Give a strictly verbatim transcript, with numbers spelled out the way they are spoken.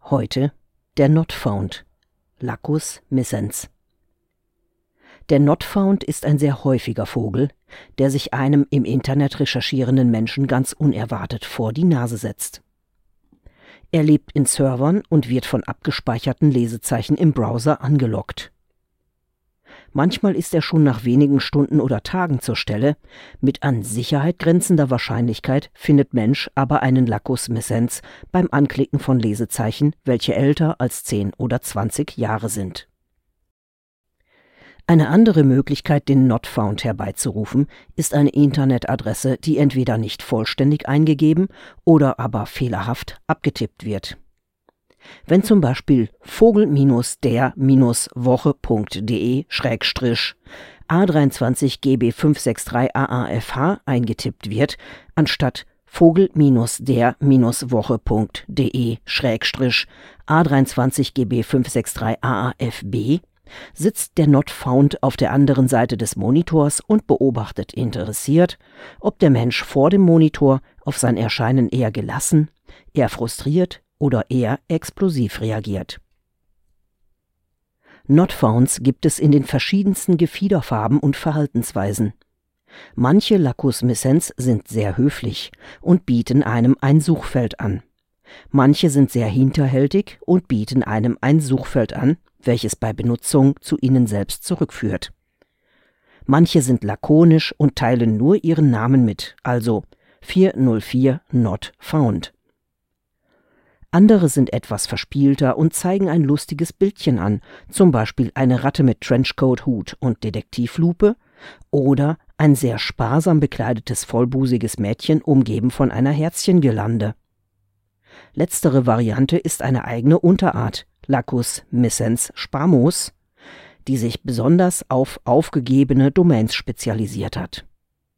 Heute der Not Found, Lacus miscens. Der Not Found ist ein sehr häufiger Vogel, der sich einem im Internet recherchierenden Menschen ganz unerwartet vor die Nase setzt. Er lebt in Servern und wird von abgespeicherten Lesezeichen im Browser angelockt. Manchmal ist er schon nach wenigen Stunden oder Tagen zur Stelle. Mit an Sicherheit grenzender Wahrscheinlichkeit findet Mensch aber einen Lacus miscens beim Anklicken von Lesezeichen, welche älter als zehn oder zwanzig Jahre sind. Eine andere Möglichkeit, den Not Found herbeizurufen, ist eine Internetadresse, die entweder nicht vollständig eingegeben oder aber fehlerhaft abgetippt wird. Wenn zum Beispiel vogel der Woche punkt de Schrägstrich A dreiundzwanzig G B fünf sechs drei A A F H eingetippt wird, anstatt vogel der Woche punkt de Schrägstrich A dreiundzwanzig G B fünf sechs drei A A F B, sitzt der Not Found auf der anderen Seite des Monitors und beobachtet interessiert, ob der Mensch vor dem Monitor auf sein Erscheinen eher gelassen, eher frustriert oder eher explosiv reagiert. Not Founds gibt es in den verschiedensten Gefiederfarben und Verhaltensweisen. Manche Lacus miscens sind sehr höflich und bieten einem ein Suchfeld an. Manche sind sehr hinterhältig und bieten einem ein Suchfeld an, welches bei Benutzung zu ihnen selbst zurückführt. Manche sind lakonisch und teilen nur ihren Namen mit, also vier null vier Not Found. Andere sind etwas verspielter und zeigen ein lustiges Bildchen an, zum Beispiel eine Ratte mit Trenchcoat, Hut und Detektivlupe oder ein sehr sparsam bekleidetes vollbusiges Mädchen umgeben von einer Herzchengirlande. Letztere Variante ist eine eigene Unterart, Lacus miscens spamos, die sich besonders auf aufgegebene Domains spezialisiert hat.